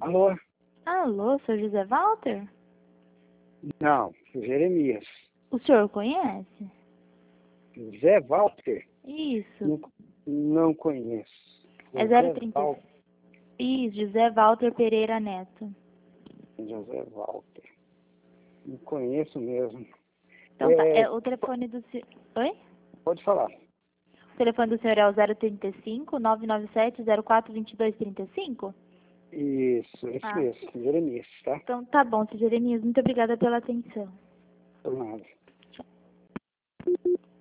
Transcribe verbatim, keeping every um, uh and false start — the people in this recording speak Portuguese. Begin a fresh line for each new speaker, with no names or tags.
Alô?
Alô, senhor José Walter?
Não, Jeremias.
O senhor conhece?
José Walter?
Isso.
Não, não conheço.
É
José
zero trinta.
Val-
Isso, José Walter Pereira Neto.
José Walter. Não conheço mesmo.
Então tá,
É,
é o telefone do senhor... Oi?
Pode falar.
O telefone do senhor é o zero trinta e cinco, nove nove sete, zero quatro dois dois trinta e cinco?
Isso, esse
Ah.
mesmo, Jeremias, tá?
Então tá bom, senhor Jeremias. Muito obrigada pela atenção.
Por nada.